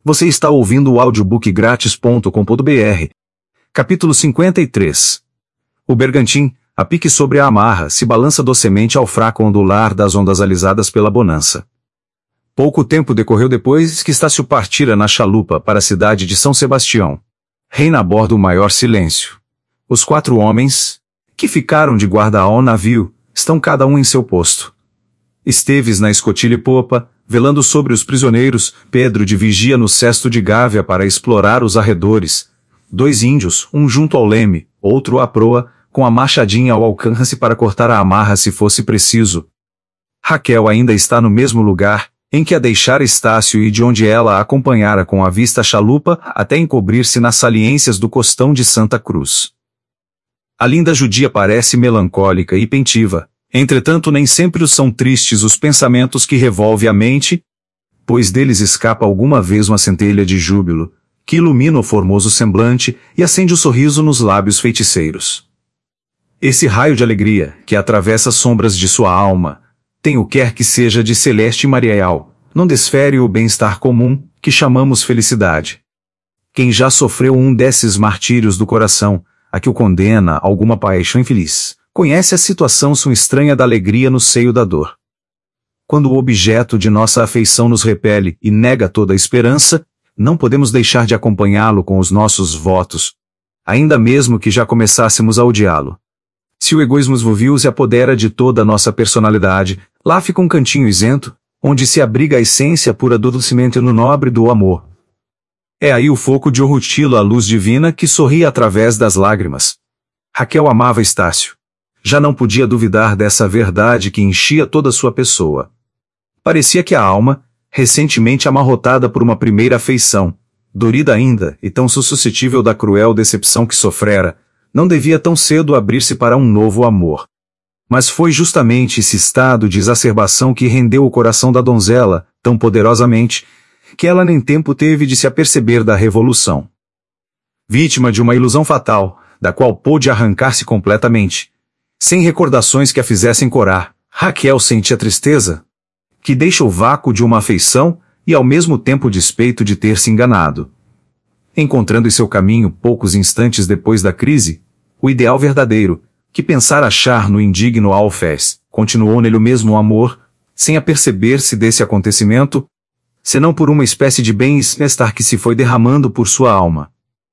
Você está ouvindo o audiobookgratis.com.br. Capítulo 53. O bergantim, a pique sobre a amarra, se balança docemente ao fraco ondular das ondas alisadas pela bonança. Pouco tempo decorreu depois que Estácio partira na chalupa para a cidade de São Sebastião. Reina a bordo o maior silêncio. Os 4 homens, que ficaram de guarda ao navio, estão cada um em seu posto. Esteves na escotilha e popa, velando sobre os prisioneiros, Pedro de vigia no cesto de gávea para explorar os arredores. 2 índios, um junto ao leme, outro à proa, com a machadinha ao alcance para cortar a amarra se fosse preciso. Raquel ainda está no mesmo lugar, em que a deixara Estácio e de onde ela a acompanhara com a vista a chalupa até encobrir-se nas saliências do costão de Santa Cruz. A linda judia parece melancólica e pentiva. Entretanto, nem sempre são tristes os pensamentos que revolve a mente, pois deles escapa alguma vez uma centelha de júbilo, que ilumina o formoso semblante e acende o sorriso nos lábios feiticeiros. Esse raio de alegria, que atravessa as sombras de sua alma, tem o quer que seja de celeste e marial, não desfere o bem-estar comum, que chamamos felicidade. Quem já sofreu um desses martírios do coração, a que o condena a alguma paixão infeliz, conhece a situação estranha da alegria no seio da dor. Quando o objeto de nossa afeição nos repele e nega toda a esperança, não podemos deixar de acompanhá-lo com os nossos votos, ainda mesmo que já começássemos a odiá-lo. Se o egoísmo vil se apodera de toda a nossa personalidade, lá fica um cantinho isento, onde se abriga a essência pura do docimento no nobre do amor. É aí o foco de Orrutilo, a luz divina que sorria através das lágrimas. Raquel amava Estácio. Já não podia duvidar dessa verdade que enchia toda sua pessoa. Parecia que a alma, recentemente amarrotada por uma primeira afeição, dorida ainda e tão suscetível da cruel decepção que sofrera, não devia tão cedo abrir-se para um novo amor. Mas foi justamente esse estado de exacerbação que rendeu o coração da donzela, tão poderosamente, que ela nem tempo teve de se aperceber da revolução. Vítima de uma ilusão fatal, da qual pôde arrancar-se completamente, sem recordações que a fizessem corar, Raquel sentia tristeza, que deixa o vácuo de uma afeição e ao mesmo tempo despeito de ter se enganado. Encontrando em seu caminho poucos instantes depois da crise, o ideal verdadeiro, que pensara achar no indigno alfés, continuou nele o mesmo amor, sem aperceber-se desse acontecimento, senão por uma espécie de bem-estar que se foi derramando por sua alma.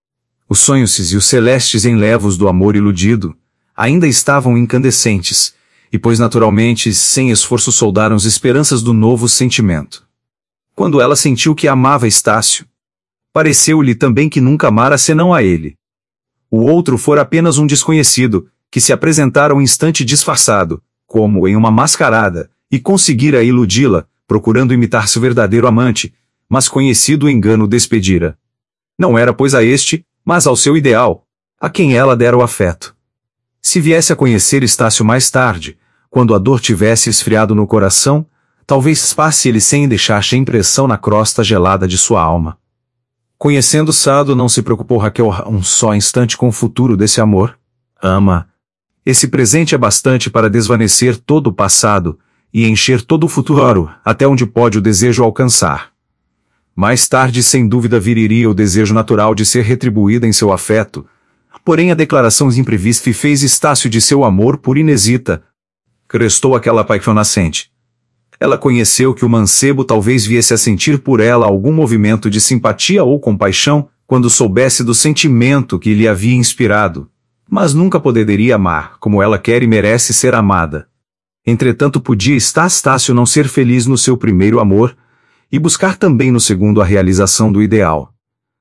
Os sonhos e os celestes enlevos do amor iludido ainda estavam incandescentes, e pois naturalmente, sem esforço soldaram as esperanças do novo sentimento. Quando ela sentiu que amava Estácio, pareceu-lhe também que nunca amara senão a ele. O outro fora apenas um desconhecido, que se apresentara um instante disfarçado, como em uma mascarada, e conseguira iludi-la, procurando imitar seu verdadeiro amante, mas conhecido o engano despedira. Não era pois a este, mas ao seu ideal, a quem ela dera o afeto. Se viesse a conhecer Estácio mais tarde, quando a dor tivesse esfriado no coração, talvez passe ele sem deixar-se impressão na crosta gelada de sua alma. Conhecendo Sado, não se preocupou Raquel um só instante com o futuro desse amor. Ama. Esse presente é bastante para desvanecer todo o passado e encher todo o futuro, até onde pode o desejo alcançar. Mais tarde, sem dúvida, viriria o desejo natural de ser retribuída em seu afeto, porém a declaração imprevista fez Estácio de seu amor por Inesita. Crestou aquela paixão nascente. Ela conheceu que o mancebo talvez viesse a sentir por ela algum movimento de simpatia ou compaixão, quando soubesse do sentimento que lhe havia inspirado, mas nunca poderia amar, como ela quer e merece ser amada. Entretanto, podia Estácio não ser feliz no seu primeiro amor, e buscar também no segundo a realização do ideal.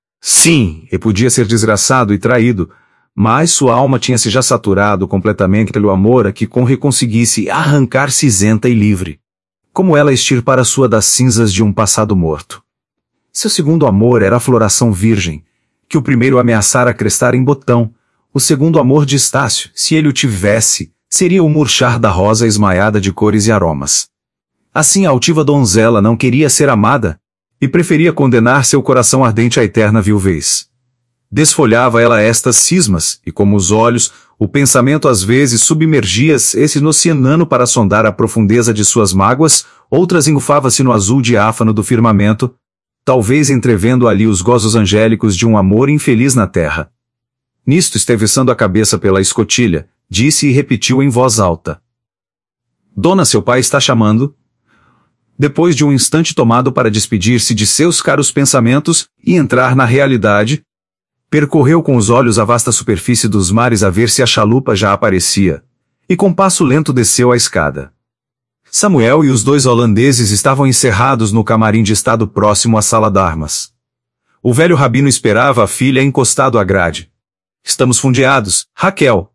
Sim, e podia ser desgraçado e traído, mas sua alma tinha-se já saturado completamente pelo amor a que conseguisse arrancar-se isenta e livre. Como ela extirpara sua das cinzas de um passado morto. Seu segundo amor era a floração virgem, que o primeiro ameaçara crestar em botão. O segundo amor de Estácio, se ele o tivesse, seria o murchar da rosa esmaiada de cores e aromas. Assim a altiva donzela não queria ser amada, e preferia condenar seu coração ardente à eterna viuvez. Desfolhava ela estas cismas, e como os olhos, o pensamento às vezes submergia-se no oceano para sondar a profundeza de suas mágoas, outras engolfava-se no azul diáfano do firmamento. talvez entrevendo ali os gozos angélicos de um amor infeliz na terra. Nisto, esteviçando a cabeça pela escotilha, disse e repetiu em voz alta: Dona, seu pai está chamando. Depois de um instante tomado para despedir-se de seus caros pensamentos e entrar na realidade, percorreu com os olhos a vasta superfície dos mares a ver se a chalupa já aparecia, e com passo lento desceu a escada. Samuel e os 2 holandeses estavam encerrados no camarim de estado próximo à sala d'armas. O velho rabino esperava a filha encostado à grade. Estamos fundeados, Raquel.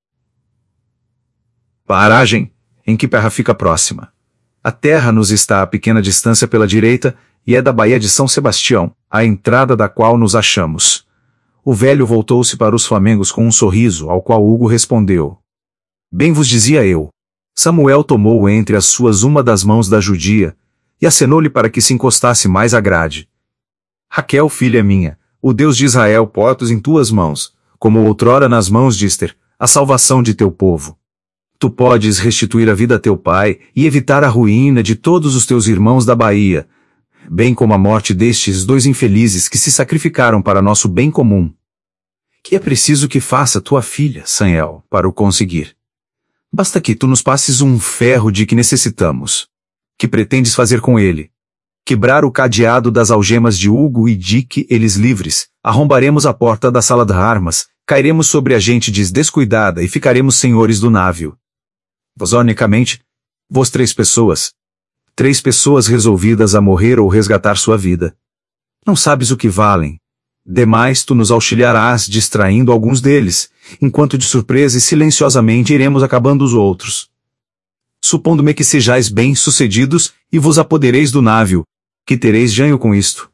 Paragem, em que terra fica próxima. A terra nos está a pequena distância pela direita e é da Baía de São Sebastião, a entrada da qual nos achamos. O velho voltou-se para os flamengos com um sorriso, ao qual Hugo respondeu: Bem vos dizia eu. Samuel tomou entre as suas uma das mãos da judia e acenou-lhe para que se encostasse mais à grade. Raquel, filha minha, o Deus de Israel pôs em tuas mãos, como outrora nas mãos de Ester, a salvação de teu povo. Tu podes restituir a vida a teu pai e evitar a ruína de todos os teus irmãos da Bahia, bem como a morte destes 2 infelizes que se sacrificaram para nosso bem comum. Que é preciso que faça tua filha, Samuel, para o conseguir? Basta que tu nos passes um ferro de que necessitamos. Que pretendes fazer com ele? Quebrar o cadeado das algemas de Hugo e Dick, eles livres, arrombaremos a porta da sala de armas, cairemos sobre a gente descuidada e ficaremos senhores do navio. Vós unicamente, vós 3 pessoas. 3 pessoas resolvidas a morrer ou resgatar sua vida. Não sabes o que valem. Demais tu nos auxiliarás distraindo alguns deles, enquanto de surpresa e silenciosamente iremos acabando os outros. Supondo-me que sejais bem-sucedidos e vos apodereis do navio, que tereis ganho com isto.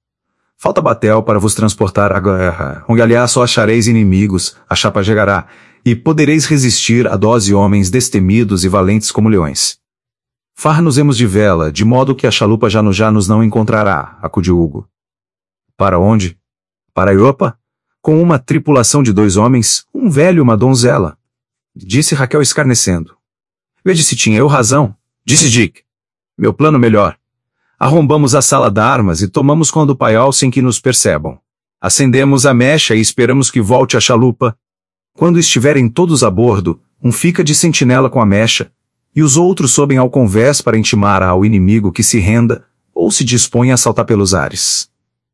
Falta batel para vos transportar à guerra, onde aliás só achareis inimigos, a chapa chegará, e podereis resistir a 12 homens destemidos e valentes como leões. Far-nos-emos de vela, de modo que a chalupa já nos não encontrará, acudiu Hugo. Para onde? Para a Europa? Com uma tripulação de 2 homens, um velho e uma donzela. Disse Raquel escarnecendo. Vede se tinha eu razão, disse Dick. Meu plano melhor. Arrombamos a sala de armas e tomamos conta do paiol sem que nos percebam. Acendemos a mecha e esperamos que volte a chalupa. Quando estiverem todos a bordo, um fica de sentinela com a mecha, e os outros sobem ao convés para intimar ao inimigo que se renda, ou se dispõe a saltar pelos ares.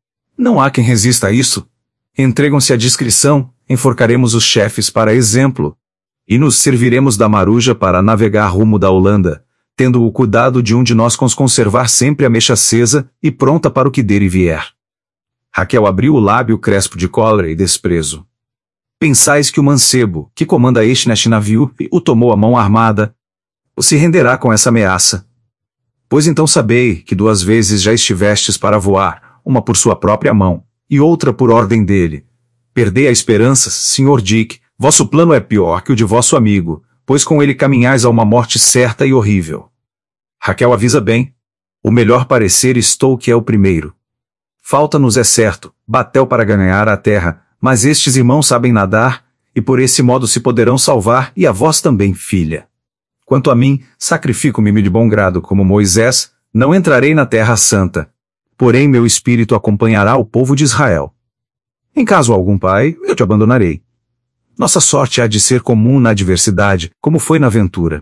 Não há quem resista a isso. Entregam-se à discrição, enforcaremos os chefes para exemplo, e nos serviremos da maruja para navegar rumo da Holanda, tendo o cuidado de um de nós conservar sempre a mecha acesa e pronta para o que der e vier. Raquel abriu o lábio crespo de cólera e desprezo. Pensais que o mancebo, que comanda neste navio, o tomou a mão armada, ou se renderá com essa ameaça? Pois então sabei que 2 vezes já estivestes para voar, uma por sua própria mão, e outra por ordem dele. Perdei a esperança, Sr. Dick, vosso plano é pior que o de vosso amigo, pois com ele caminhais a uma morte certa e horrível. Raquel avisa bem. O melhor parecer estou que é o primeiro. Falta-nos, é certo, batel para ganhar a terra, mas estes irmãos sabem nadar, e por esse modo se poderão salvar, e a vós também, filha. Quanto a mim, sacrifico-me de bom grado como Moisés, não entrarei na terra santa. Porém meu espírito acompanhará o povo de Israel. Em caso algum, pai, eu te abandonarei. Nossa sorte há de ser comum na adversidade, como foi na aventura.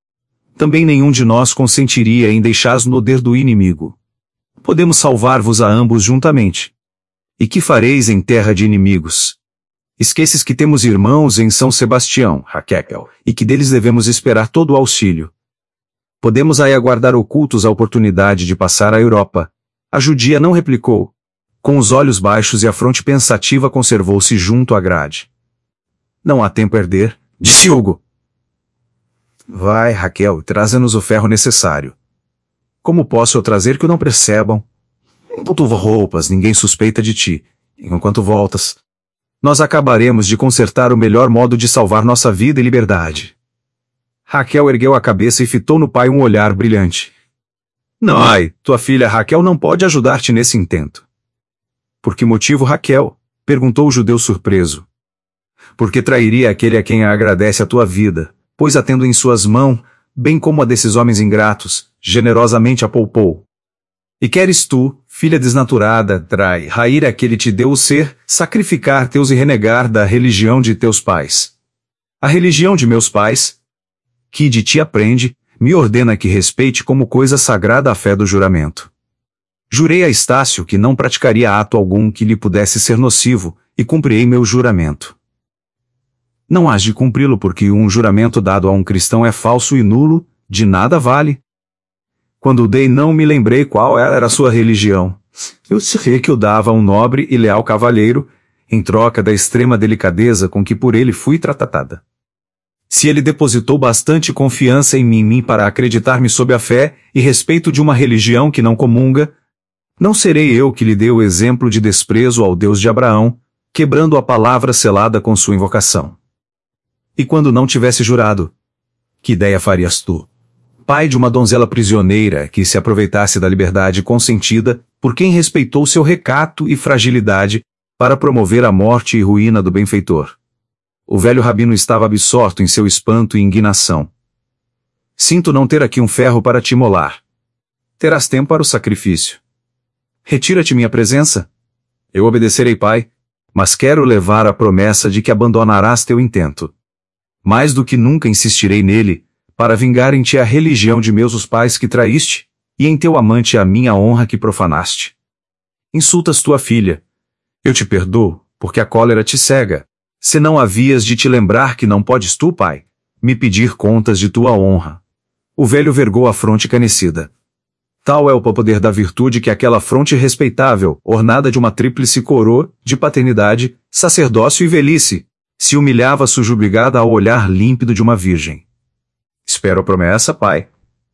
Também nenhum de nós consentiria em deixar-nos no poder do inimigo. Podemos salvar-vos a ambos juntamente. E que fareis em terra de inimigos? Esqueces que temos irmãos em São Sebastião, Raquel, e que deles devemos esperar todo o auxílio. Podemos aí aguardar ocultos a oportunidade de passar à Europa. A judia não replicou. Com os olhos baixos e a fronte pensativa conservou-se junto à grade. Não há tempo a perder, disse Hugo. Vai, Raquel, traze-nos o ferro necessário. Como posso eu trazer que o não percebam? Enquanto roupas, ninguém suspeita de ti. Enquanto voltas, nós acabaremos de consertar o melhor modo de salvar nossa vida e liberdade. Raquel ergueu a cabeça e fitou no pai um olhar brilhante. Não, ai, tua filha Raquel não pode ajudar-te nesse intento. Por que motivo, Raquel? Perguntou o judeu surpreso. Porque trairia aquele a quem a agradece a tua vida, pois a tendo em suas mãos, bem como a desses homens ingratos, generosamente a poupou. E queres tu, filha desnaturada, trair aquele te deu o ser, sacrificar teus e renegar da religião de teus pais. A religião de meus pais, que de ti aprende, me ordena que respeite como coisa sagrada a fé do juramento. Jurei a Estácio que não praticaria ato algum que lhe pudesse ser nocivo, e cumprirei meu juramento. Não hás de cumpri-lo porque um juramento dado a um cristão é falso e nulo, de nada vale. Quando o dei não me lembrei qual era a sua religião. Eu sei que o dava a um nobre e leal cavalheiro, em troca da extrema delicadeza com que por ele fui tratada. Se ele depositou bastante confiança em mim para acreditar-me sob a fé e respeito de uma religião que não comunga, não serei eu que lhe dê o exemplo de desprezo ao Deus de Abraão, quebrando a palavra selada com sua invocação. E quando não tivesse jurado, que ideia farias tu? Pai de uma donzela prisioneira que se aproveitasse da liberdade consentida por quem respeitou seu recato e fragilidade para promover a morte e ruína do benfeitor. O velho rabino estava absorto em seu espanto e indignação. Sinto não ter aqui um ferro para te imolar. Terás tempo para o sacrifício. Retira-te minha presença. Eu obedecerei, pai, mas quero levar a promessa de que abandonarás teu intento. Mais do que nunca insistirei nele, para vingar em ti a religião de meus os pais que traíste, e em teu amante a minha honra que profanaste. Insultas tua filha. Eu te perdoo, porque a cólera te cega. Se não havias de te lembrar que não podes tu, pai, me pedir contas de tua honra. O velho vergou a fronte canecida. Tal é o poder da virtude que aquela fronte respeitável, ornada de uma tríplice coroa, de paternidade, sacerdócio e velhice, se humilhava sujubrigada ao olhar límpido de uma virgem. Espero a promessa, pai.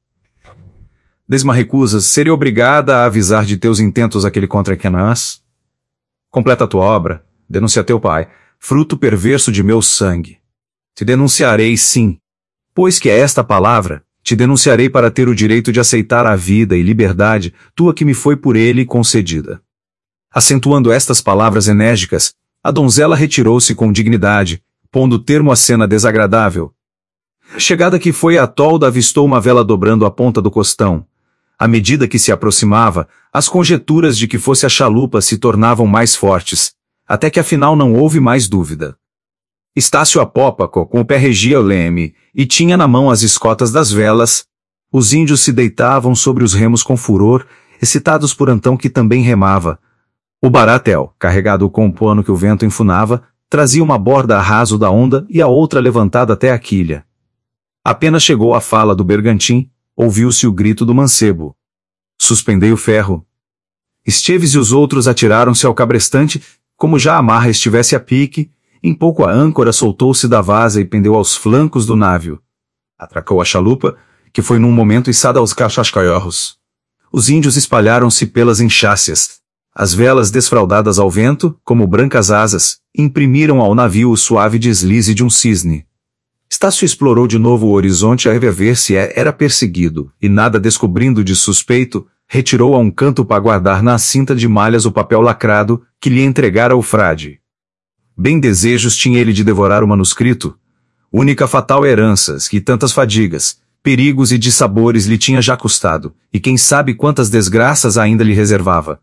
Desma recusas, serei obrigada a avisar de teus intentos aquele contra Kenaz. Completa a tua obra, denuncia teu pai, fruto perverso de meu sangue. Te denunciarei sim, pois que é esta palavra, te denunciarei para ter o direito de aceitar a vida e liberdade, tua que me foi por ele concedida. Acentuando estas palavras enérgicas, a donzela retirou-se com dignidade, pondo termo à cena desagradável. Chegada que foi a tolda avistou uma vela dobrando a ponta do costão. À medida que se aproximava, as conjecturas de que fosse a chalupa se tornavam mais fortes, até que afinal não houve mais dúvida. Estácio a popa, com o pé regia o leme, e tinha na mão as escotas das velas. Os índios se deitavam sobre os remos com furor, excitados por Antão que também remava. O baratel, carregado com o pano que o vento enfunava, trazia uma borda a raso da onda e a outra levantada até a quilha. Apenas chegou a fala do bergantim, ouviu-se o grito do mancebo. Suspendei o ferro. Esteves e os outros atiraram-se ao cabrestante, como já a marra estivesse a pique, em pouco a âncora soltou-se da vasa e pendeu aos flancos do navio. Atracou a chalupa, que foi num momento içada aos cachascaiorros. Os índios espalharam-se pelas enxácias. As velas desfraldadas ao vento, como brancas asas, imprimiram ao navio o suave deslize de um cisne. Estácio explorou de novo o horizonte a ver se era perseguido, e nada descobrindo de suspeito, retirou a um canto para guardar na cinta de malhas o papel lacrado que lhe entregara o frade. Bem desejos tinha ele de devorar o manuscrito, única fatal herança que tantas fadigas, perigos e dissabores lhe tinha já custado, e quem sabe quantas desgraças ainda lhe reservava.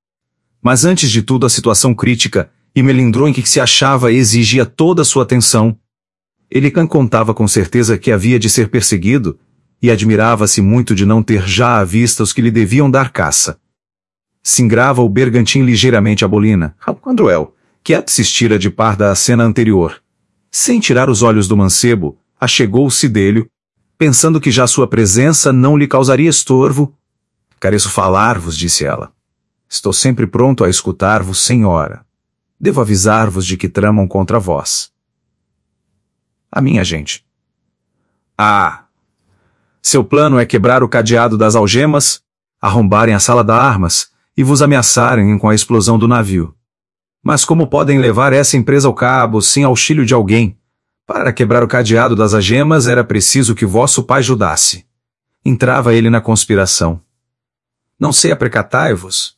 Mas antes de tudo a situação crítica e melindrou em que se achava exigia toda a sua atenção. Ele contava com certeza que havia de ser perseguido, e admirava-se muito de não ter já à vista os que lhe deviam dar caça. Singrava o bergantim ligeiramente a bolina, Andruel, que assistira de par da cena anterior. Sem tirar os olhos do mancebo, achegou-se dele, pensando que já sua presença não lhe causaria estorvo. Careço falar-vos, disse ela. Estou sempre pronto a escutar-vos, senhora. Devo avisar-vos de que tramam contra vós. A minha gente. Ah! Seu plano é quebrar o cadeado das algemas, arrombarem a sala de armas e vos ameaçarem com a explosão do navio. Mas como podem levar essa empresa ao cabo sem auxílio de alguém? Para quebrar o cadeado das algemas era preciso que vosso pai ajudasse. Entrava ele na conspiração. Não sei aprecatai-vos.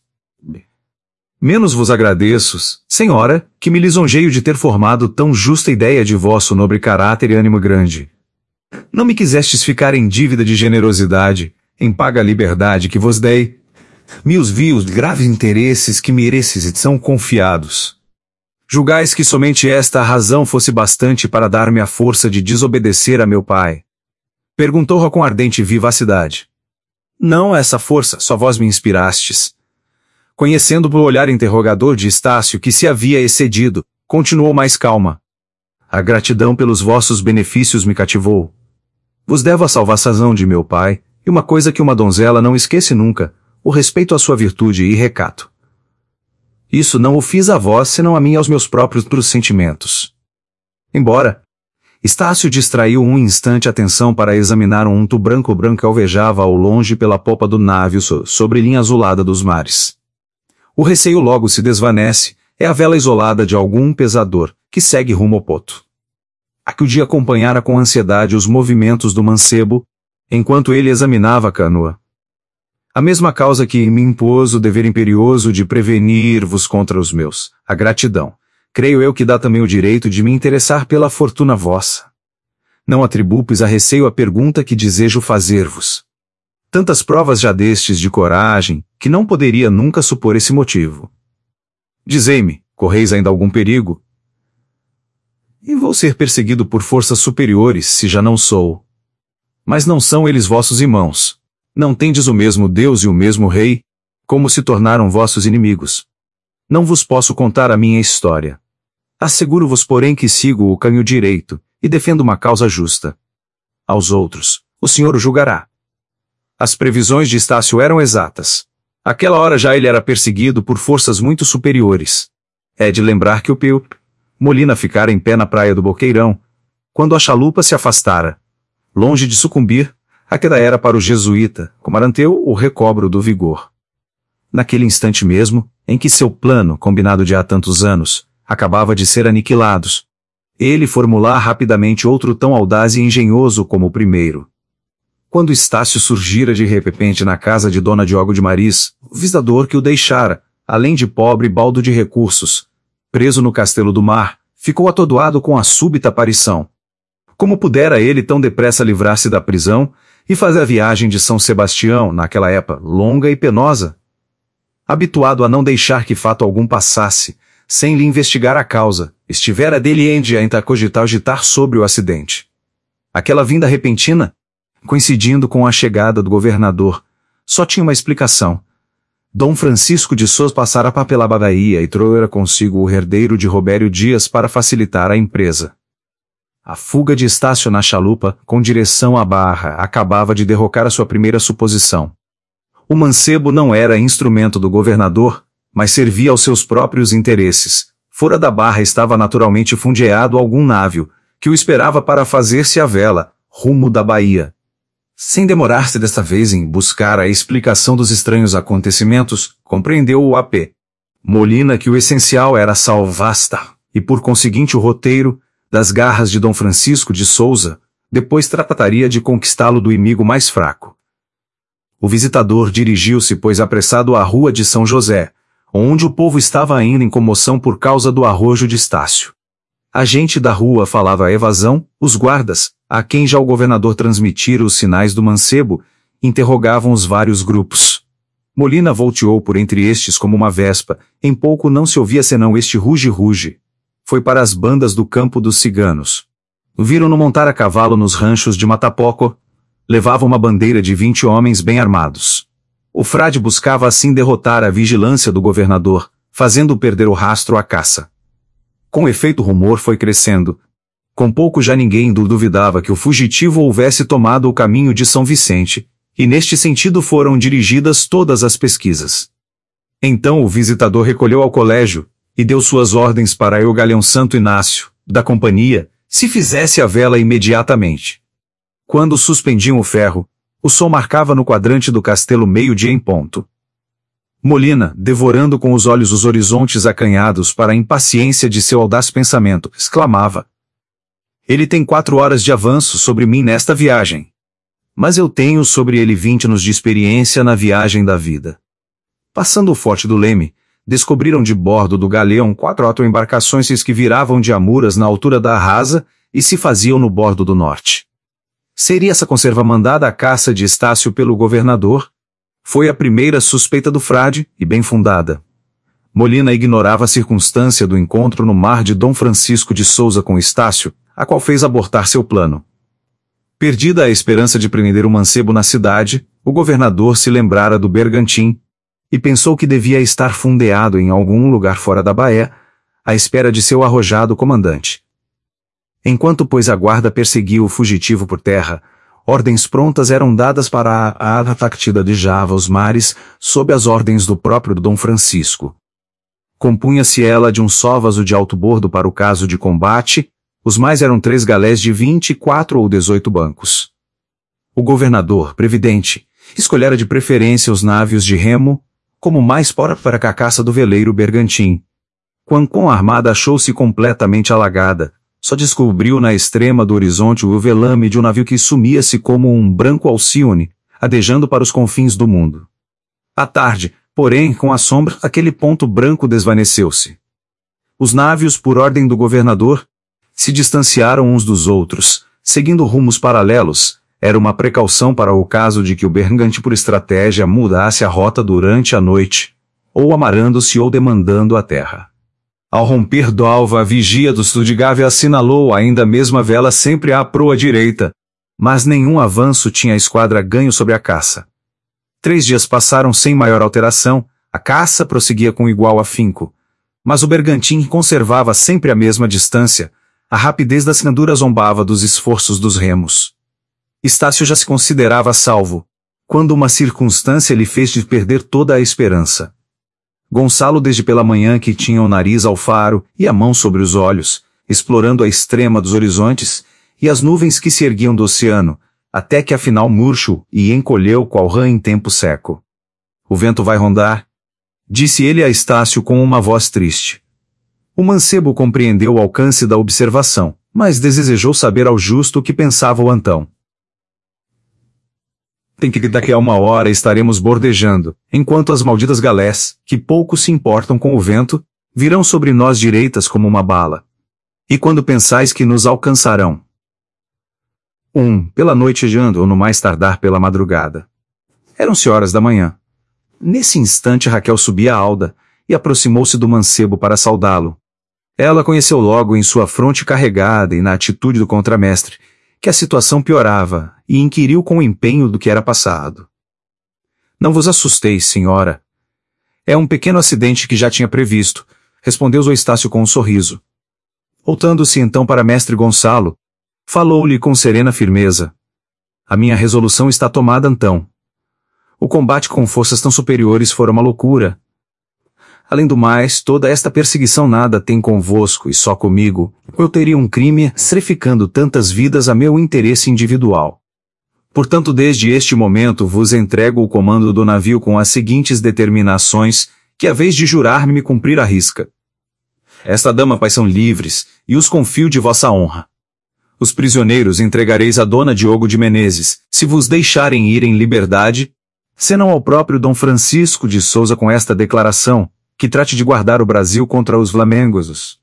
Menos vos agradeço, senhora, que me lisonjeio de ter formado tão justa ideia de vosso nobre caráter e ânimo grande. Não me quisestes ficar em dívida de generosidade, em paga liberdade que vos dei. Meus vios graves interesses que mereces são confiados. Julgais que somente esta razão fosse bastante para dar-me a força de desobedecer a meu pai? Perguntou-a com ardente vivacidade. Não essa força, só vós me inspirastes. Conhecendo pelo olhar interrogador de Estácio que se havia excedido, continuou mais calma. A gratidão pelos vossos benefícios me cativou. Vos devo a salvação de meu pai, e uma coisa que uma donzela não esquece nunca, o respeito à sua virtude e recato. Isso não o fiz a vós, senão a mim e aos meus próprios sentimentos. Embora, Estácio distraiu um instante a atenção para examinar um unto branco que alvejava ao longe pela popa do navio sobre linha azulada dos mares. O receio logo se desvanece, é a vela isolada de algum pesador, que segue rumo ao poto. A que o dia acompanhara com ansiedade os movimentos do mancebo, enquanto ele examinava a canoa. A mesma causa que me impôs o dever imperioso de prevenir-vos contra os meus, a gratidão, creio eu que dá também o direito de me interessar pela fortuna vossa. Não atribuis a receio a pergunta que desejo fazer-vos. Tantas provas já destes de coragem, que não poderia nunca supor esse motivo. Dizei-me, correis ainda algum perigo? E vou ser perseguido por forças superiores, se já não sou. Mas não são eles vossos irmãos. Não tendes o mesmo Deus e o mesmo Rei? Como se tornaram vossos inimigos? Não vos posso contar a minha história. Asseguro-vos, porém, que sigo o caminho direito, e defendo uma causa justa. Aos outros, o Senhor o julgará. As previsões de Estácio eram exatas. Aquela hora já ele era perseguido por forças muito superiores. É de lembrar que o Pio Molina ficara em pé na praia do Boqueirão, quando a chalupa se afastara. Longe de sucumbir, a queda era para o jesuíta, Comaranteu, o recobro do vigor. Naquele instante mesmo, em que seu plano, combinado de há tantos anos, acabava de ser aniquilado, ele formulara rapidamente outro tão audaz e engenhoso como o primeiro. Quando Estácio surgira de repente na casa de Dona Diogo de Maris, o visitador que o deixara, além de pobre baldo de recursos, preso no Castelo do Mar, ficou atordoado com a súbita aparição. Como pudera ele tão depressa livrar-se da prisão e fazer a viagem de São Sebastião, naquela época longa e penosa? Habituado a não deixar que fato algum passasse, sem lhe investigar a causa, estivera dele a cogitar sobre o acidente. Aquela vinda repentina, coincidindo com a chegada do governador, só tinha uma explicação. Dom Francisco de Sousa passara pela Bahia e trouxera consigo o herdeiro de Robério Dias para facilitar a empresa. A fuga de Estácio na chalupa, com direção à Barra, acabava de derrocar a sua primeira suposição. O mancebo não era instrumento do governador, mas servia aos seus próprios interesses. Fora da Barra estava naturalmente fundeado algum navio, que o esperava para fazer-se à vela, rumo da Bahia. Sem demorar-se desta vez em buscar a explicação dos estranhos acontecimentos, compreendeu o A.P. Molina que o essencial era salvasta, e por conseguinte o roteiro, das garras de Dom Francisco de Sousa, depois trataria de conquistá-lo do inimigo mais fraco. O visitador dirigiu-se, pois apressado à rua de São José, onde o povo estava ainda em comoção por causa do arrojo de Estácio. A gente da rua falava a evasão, os guardas, a quem já o governador transmitira os sinais do mancebo, interrogavam os vários grupos. Molina volteou por entre estes como uma vespa, em pouco não se ouvia senão este ruge-ruge. Foi para as bandas do campo dos ciganos. Viram-no montar a cavalo nos ranchos de Matapoco. Levava uma bandeira de 20 homens bem armados. O frade buscava assim derrotar a vigilância do governador, fazendo perder o rastro à caça. Com efeito o rumor foi crescendo. Com pouco já ninguém duvidava que o fugitivo houvesse tomado o caminho de São Vicente, e neste sentido foram dirigidas todas as pesquisas. Então o visitador recolheu ao colégio, e deu suas ordens para o galeão Santo Inácio, da companhia, se fizesse a vela imediatamente. Quando suspendiam o ferro, o sol marcava no quadrante do castelo meio-dia em ponto. Molina, devorando com os olhos os horizontes acanhados para a impaciência de seu audaz pensamento, exclamava: Ele tem 4 horas de avanço sobre mim nesta viagem. Mas eu tenho sobre ele 20 anos de experiência na viagem da vida. Passando o Forte do Leme, descobriram de bordo do galeão 4 embarcações que viravam de Amuras na altura da Arrasa e se faziam no bordo do norte. Seria essa conserva mandada à caça de Estácio pelo governador? Foi a primeira suspeita do frade, e bem fundada. Molina ignorava a circunstância do encontro no mar de Dom Francisco de Souza com Estácio, a qual fez abortar seu plano. Perdida a esperança de prender o mancebo na cidade, o governador se lembrara do Bergantim, e pensou que devia estar fundeado em algum lugar fora da Baía, à espera de seu arrojado comandante. Enquanto, pois, a guarda perseguia o fugitivo por terra, ordens prontas eram dadas para a partida de Java aos mares, sob as ordens do próprio Dom Francisco. Compunha-se ela de um só vaso de alto bordo para o caso de combate, os mais eram 3 galés de 24 ou 18 bancos. O governador, previdente, escolhera de preferência os navios de remo, como mais para a caça do veleiro Bergantim. Quando a armada achou-se completamente alagada, só descobriu na extrema do horizonte o velame de um navio que sumia-se como um branco Alcione, adejando para os confins do mundo. À tarde, porém, com a sombra, aquele ponto branco desvaneceu-se. Os navios, por ordem do governador, se distanciaram uns dos outros, seguindo rumos paralelos. Era uma precaução para o caso de que o Bergantim por estratégia mudasse a rota durante a noite, ou amarrando-se ou demandando a terra. Ao romper do alva, a vigia do Studigave assinalou ainda a mesma vela sempre à proa direita, mas nenhum avanço tinha a esquadra ganho sobre a caça. 3 dias passaram sem maior alteração, a caça prosseguia com igual afinco, mas o Bergantim conservava sempre a mesma distância, a rapidez da cinadura zombava dos esforços dos remos. Estácio já se considerava salvo, quando uma circunstância lhe fez de perder toda a esperança. Gonçalo desde pela manhã que tinha o nariz ao faro e a mão sobre os olhos, explorando a extrema dos horizontes, e as nuvens que se erguiam do oceano, até que afinal murcho e encolheu qual rã em tempo seco. O vento vai rondar, disse ele a Estácio com uma voz triste. O mancebo compreendeu o alcance da observação, mas desejou saber ao justo o que pensava o Antão. Tem que daqui a 1 hora estaremos bordejando, enquanto as malditas galés, que pouco se importam com o vento, virão sobre nós direitas como uma bala. E quando pensais que nos alcançarão? Pela noitejando ou no mais tardar pela madrugada. Eram-se horas da manhã. Nesse instante Raquel subia a alda, e aproximou-se do mancebo para saudá-lo. Ela conheceu logo em sua fronte carregada e na atitude do contramestre, que a situação piorava, e inquiriu com empenho do que era passado. Não vos assusteis, senhora. É um pequeno acidente que já tinha previsto, respondeu o Estácio com um sorriso. Voltando-se então para mestre Gonçalo, falou-lhe com serena firmeza. A minha resolução está tomada, Antão. O combate com forças tão superiores fora uma loucura. Além do mais, toda esta perseguição nada tem convosco e só comigo. Eu teria um crime sacrificando tantas vidas a meu interesse individual. Portanto, desde este momento vos entrego o comando do navio com as seguintes determinações, que a vez de jurar-me me cumprir à risca. Esta dama pais são livres, e os confio de vossa honra. Os prisioneiros entregareis a dona Diogo de Menezes, se vos deixarem ir em liberdade, senão ao próprio Dom Francisco de Souza com esta declaração, que trate de guardar o Brasil contra os flamengosos.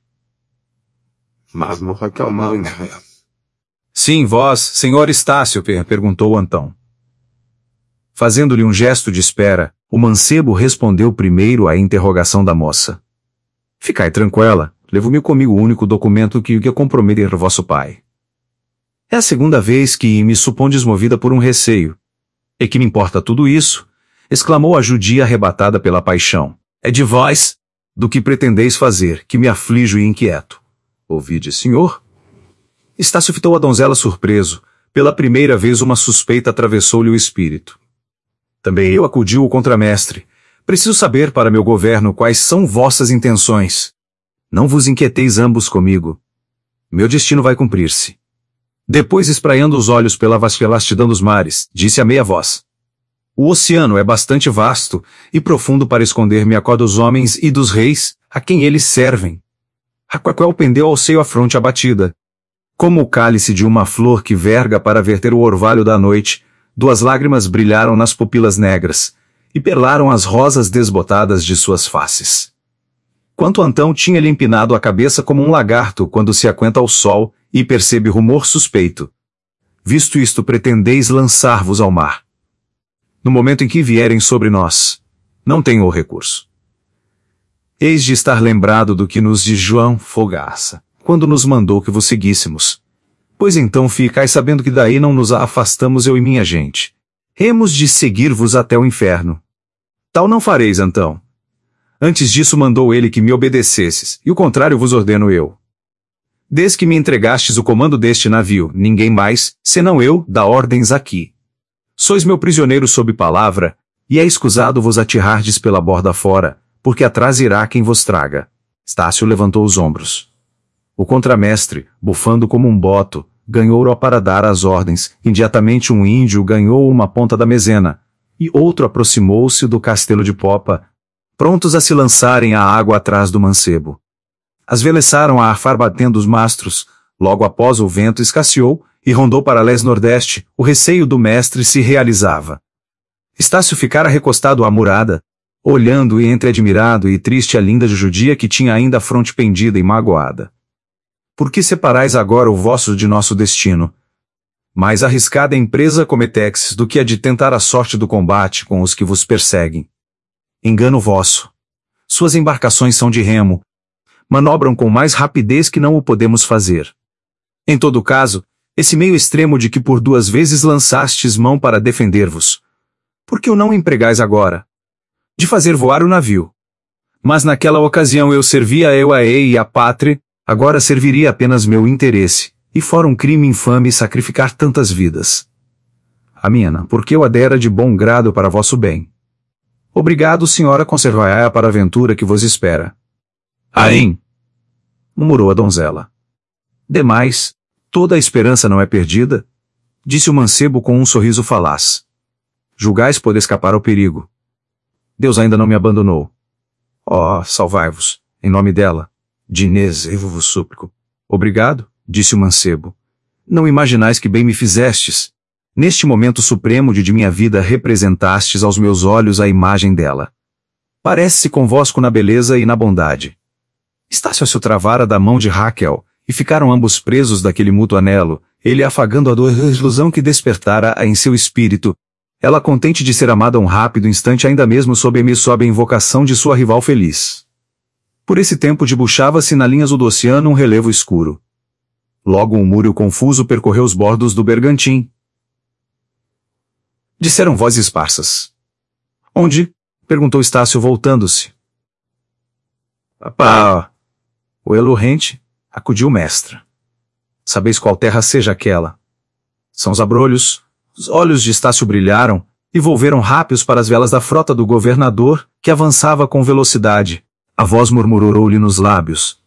Mas não vai calmar, né? Sim, vós, senhor Estácio, perguntou Antão. Fazendo-lhe um gesto de espera, o mancebo respondeu primeiro à interrogação da moça. Ficai tranquila, levo-me comigo o único documento que comprometer vosso pai. É a segunda vez que me supondes movida por um receio. E que me importa tudo isso? Exclamou a judia arrebatada pela paixão. É de vós, do que pretendeis fazer, que me aflijo e inquieto. Ouvide, senhor? Estácio fitou a donzela surpreso. Pela primeira vez uma suspeita atravessou-lhe o espírito. Também eu acudiu o contramestre. Preciso saber para meu governo quais são vossas intenções. Não vos inquieteis ambos comigo. Meu destino vai cumprir-se. Depois, espraiando os olhos pela vastidão dos mares, disse a meia voz. O oceano é bastante vasto e profundo para esconder-me a cor dos homens e dos reis, a quem eles servem. Raquel pendeu ao seio a fronte abatida. Como o cálice de uma flor que verga para verter o orvalho da noite, 2 lágrimas brilharam nas pupilas negras, e perlaram as rosas desbotadas de suas faces. Quanto Antão tinha-lhe empinado a cabeça como um lagarto quando se aquenta ao sol, e percebe rumor suspeito. Visto isto, pretendeis lançar-vos ao mar. no momento em que vierem sobre nós. Não tenho o recurso. Eis de estar lembrado do que nos diz João Fogaça, quando nos mandou que vos seguíssemos. Pois então ficai sabendo que daí não nos afastamos eu e minha gente. Hemos de seguir-vos até o inferno. Tal não fareis então. Antes disso mandou ele que me obedecesses, e o contrário vos ordeno eu. Desde que me entregastes o comando deste navio, ninguém mais, senão eu, dá ordens aqui. Sois meu prisioneiro sob palavra, e é escusado vos atirardes pela borda fora, porque atrás irá quem vos traga. Estácio levantou os ombros. O contramestre, bufando como um boto, ganhou para dar as ordens. Imediatamente um índio ganhou uma ponta da mezena, e outro aproximou-se do castelo de popa, prontos a se lançarem à água atrás do mancebo. As veleçaram a arfar batendo os mastros. Logo após o vento escasseou, e rondou para leste-nordeste. O receio do mestre se realizava. Estácio ficara recostado à murada, olhando e entre admirado e triste a linda judia que tinha ainda a fronte pendida e magoada. Por que separais agora o vosso de nosso destino? Mais arriscada empresa cometexes do que a de tentar a sorte do combate com os que vos perseguem. Engano vosso. Suas embarcações são de remo. Manobram com mais rapidez que não o podemos fazer. Em todo caso, esse meio extremo de que por 2 vezes lançastes mão para defender-vos. Por que o não empregais agora? De fazer voar o navio. Mas naquela ocasião eu servia eu a ei e a pátria, agora serviria apenas meu interesse, e fora um crime infame sacrificar tantas vidas. Amina, porque eu a dera de bom grado para vosso bem. Obrigado, senhora, conservai-a para a aventura que vos espera. Aim! Murmurou a donzela. Demais, toda a esperança não é perdida? Disse o mancebo com um sorriso falaz. Julgais poder escapar ao perigo. Deus ainda não me abandonou. Oh, salvai-vos, em nome dela. De Inês, eu vos súplico. Obrigado, disse o mancebo. Não imaginais que bem me fizestes. Neste momento supremo de minha vida representastes aos meus olhos a imagem dela. Parece-se convosco na beleza e na bondade. Estácio se travara da mão de Raquel, e ficaram ambos presos daquele mútuo anelo, ele afagando a ilusão que despertara em seu espírito, ela contente de ser amada um rápido instante ainda mesmo sob a invocação de sua rival feliz. Por esse tempo debuxava-se na linha azul do oceano um relevo escuro. Logo um murmúrio confuso percorreu os bordos do bergantim. Disseram vozes esparsas. Onde? Perguntou Estácio voltando-se. Papá! O elorrente, acudiu o mestre. Sabeis qual terra seja aquela? São os abrolhos. Os olhos de Estácio brilharam, e volveram rápidos para as velas da frota do governador, que avançava com velocidade. A voz murmurou-lhe nos lábios.